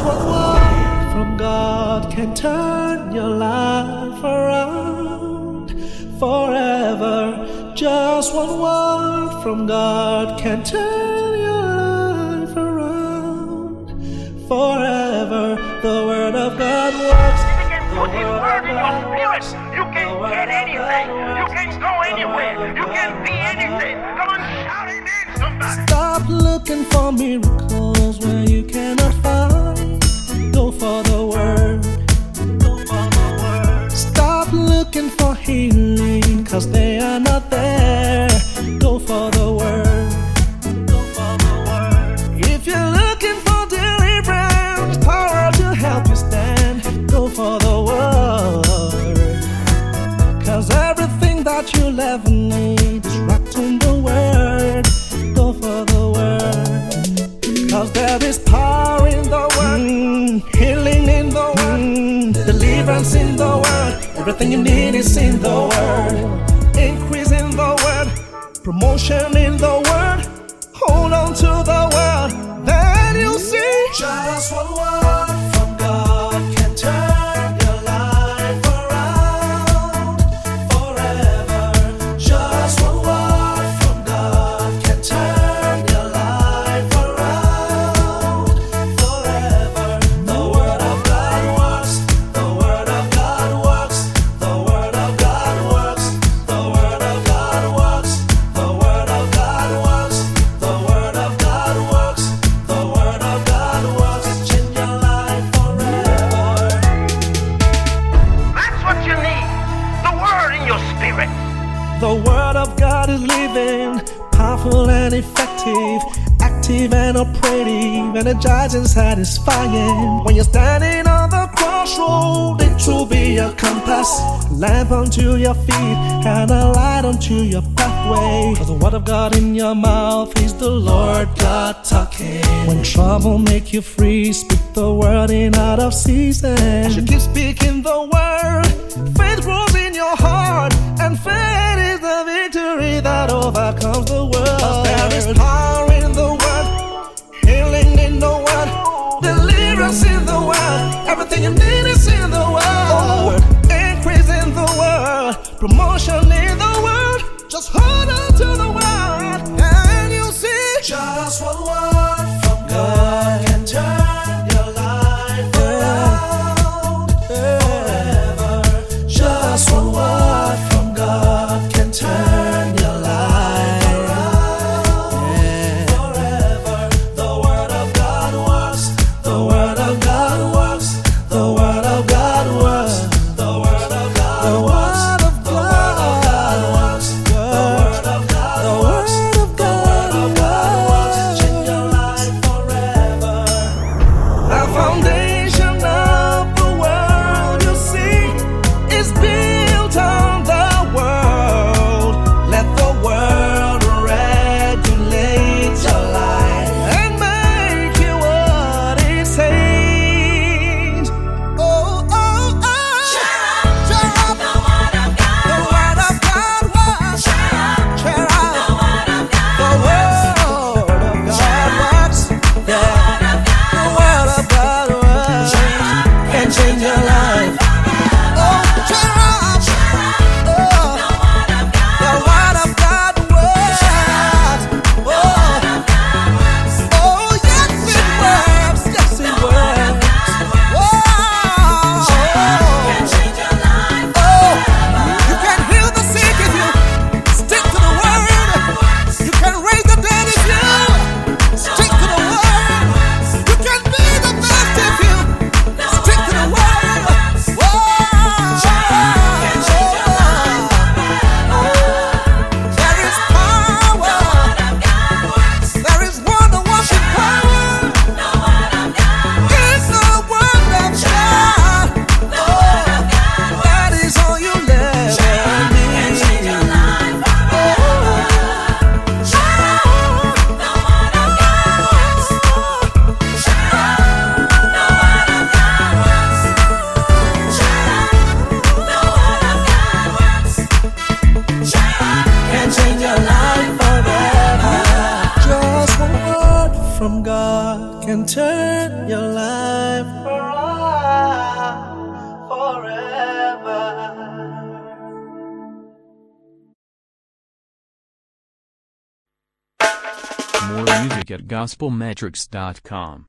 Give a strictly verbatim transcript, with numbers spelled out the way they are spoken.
Just one word from God can turn your life around forever. Just one word from God can turn your life around forever. The word of God works. If you can put His word in your spirit, you can get anything. You can go anywhere. You can be anything. Come on, shout amen, somebody. Stop looking for miracles where you cannot find. Go for the word. Go for the word. Stop looking for healing, cause they are not there. Go for the word. Go for the word. If you're looking for deliverance, power to help you stand, go for the word. Cause everything that you'll ever need is wrapped in the word. Go for the word. Cause there is power in the word, mm, healing in the word, mm, deliverance in the word. Everything you need is in the word. Increase in the word, promotion in the word. Hold on to the word, then you'll see. Just one word from God can turn your life around forever. Just one word from God can turn your life around forever. The word of God works. The word of God works. The word of God works. The word of God works. The word of God works. The word of God works. The word of God works. Change your life forever. That's what you need. The word in your spirit. The word of God is living, powerful and effective, active and operative, energizing, satisfying. When you're standing on the crossroad, it will be a compass, lamp unto your feet and a light unto your pathway. For the word of God in your mouth is the Lord God talking. When trouble make you free, speak the word in out of season. As you keep speaking the word, faith grows in your heart, and faith is the victory that overcomes the world. 'Cause there is power in the word, healing in the word, deliverance in the word. Everything you need is in the word. Increase in the word, promotion in the word. Just hold on to the word, and you'll see. Just one word from God can turn your life around forever. Just one word from God can turn your life around forever. The word of God works. The word of God works. The word of God works. The word of God works. The word of God works. The word of More music at gospel metrics dot com.